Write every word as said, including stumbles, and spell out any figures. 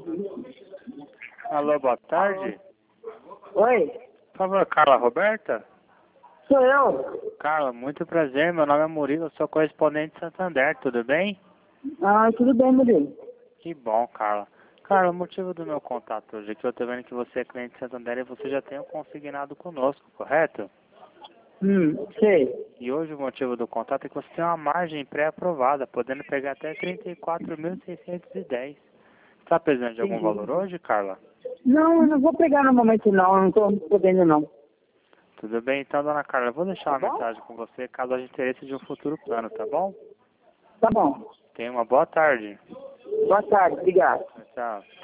Alô, boa tarde. Oi, Por favor, Carla Roberta? sou eu. Carla, muito prazer. Meu nome é Murilo, sou correspondente de Santander, tudo bem? Ah, tudo bem, Murilo. Que bom, Carla. Carla, o motivo do meu contato hoje é que eu estou vendo que você é cliente de Santander e você já tem um consignado conosco, correto? Hum, sei. E hoje o motivo do contato é que você tem uma margem pré-aprovada, podendo pegar até trinta e quatro mil seiscentos e dez. Está precisando de algum valor hoje, Carla? Não, eu não vou pegar no momento não, eu não tô podendo não. Tudo bem, então, dona Carla, eu vou deixar Tá uma bom? mensagem com você caso haja interesse de um futuro plano, tá bom? Tá bom. Tenha uma boa tarde. Boa tarde, obrigado. Tchau.